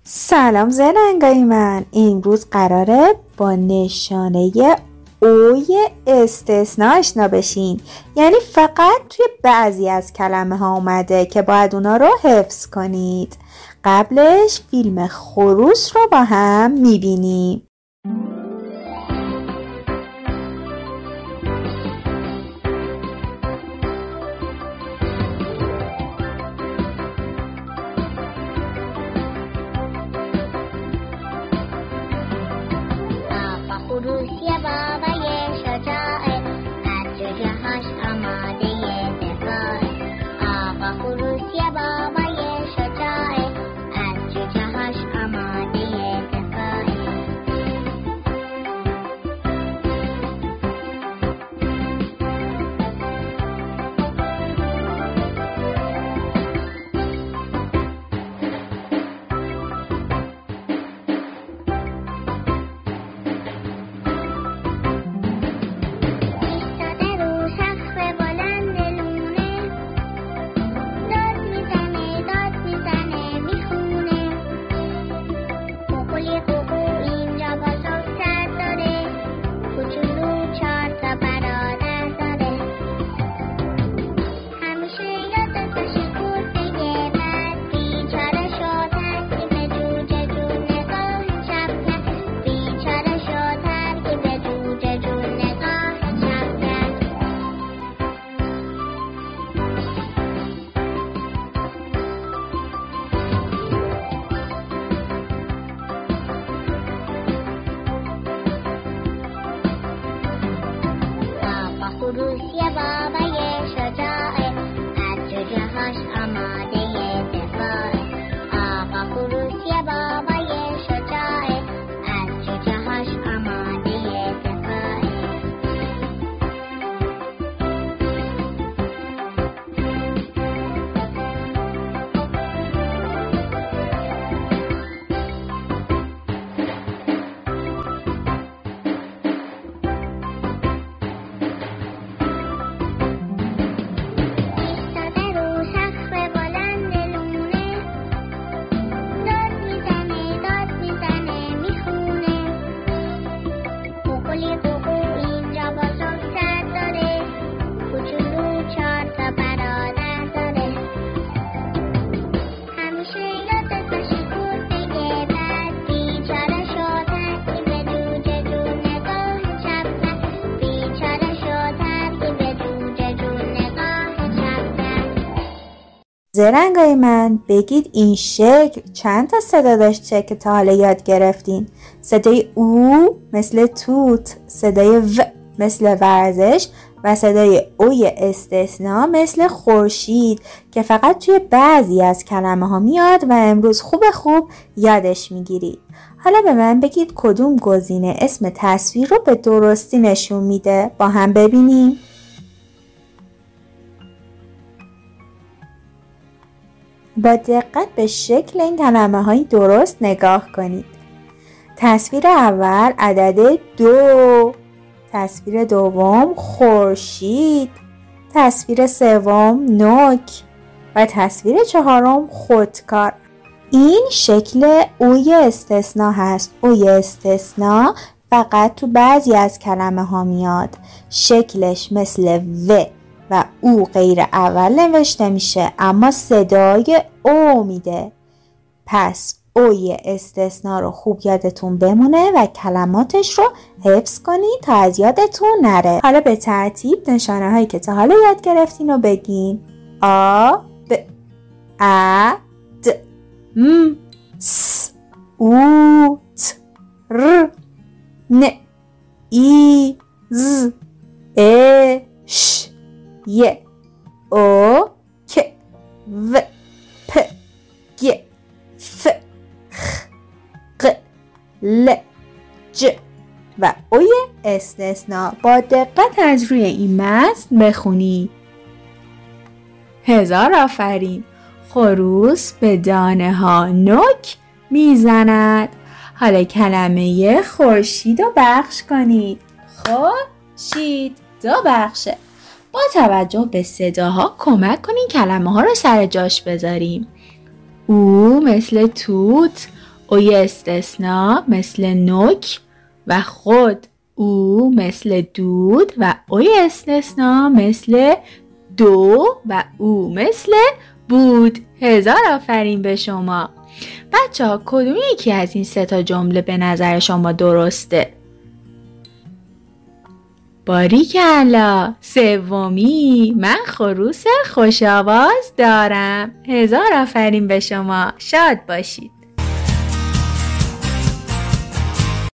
سلام زرنگای من، امروز قراره با نشانه اوی استثناء آشنا بشین. یعنی فقط توی بعضی از کلمه ها اومده که باید اونا رو حفظ کنید. قبلش فیلم خروس رو با هم میبینیم. خروسی بابای شجاعه از جوجه‌هاش آماده دفاعه. آقا خروسی بابای شجاعه از جوجه‌هاش آماده دفاعه. خروسی بابای شجاعه از جوجه‌هاش آماده دفاعه. آقا خروسی بابای شجاعه از جوجه‌هاش آماده دفاعه. زرنگای من، بگید این شکل چند تا صدا داشته که تا حالا یاد گرفتین؟ صدای او مثل توت، صدای و مثل ورزش و صدای اوی استثناء مثل خورشید که فقط توی بعضی از کلمه ها میاد و امروز خوب یادش میگیرید. حالا به من بگید کدوم گزینه اسم تصویر رو به درستی نشون میده؟ با هم ببینیم. با دقت به شکل این کلمه های درست نگاه کنید. تصویر اول عدد 2، تصویر دوم خورشید، تصویر سوم نوک و تصویر چهارم خودکار. این شکل اوی استثناء هست. اوی استثناء فقط تو بعضی از کلمه ها میاد. شکلش مثل و او غیر اول نوشته میشه اما صدای او میده. پس اوی استثناء رو خوب یادتون بمونه و کلماتش رو حفظ کنید تا از یادتون نره. حالا به ترتیب نشانه هایی که تا حالا یاد گرفتین رو بگین. آ ب ا د م س او ت ر ن ای ز ا ش ی او ک و پ گ ف خ ق ل ج و اوی استثناء. با دقت از روی این متن بخونی. هزار آفرین. خروس به دانه ها نوک میزند. حالا کلمه خورشید رو بخش کنید. خورشید 2 بخشه. با توجه به صداها کمک کنین کلمه ها رو سر جاش بذاریم. او مثل توت، اوی استثناء مثل نوک و خود او مثل دود و اوی استثناء مثل دو و او مثل بود. 1000 آفرین به شما. بچه ها کدوم یکی از این 3 جمله به نظر شما درسته؟ باریکلا، سومی، من خروس خوش آواز دارم. 1000 آفرین به شما. شاد باشید.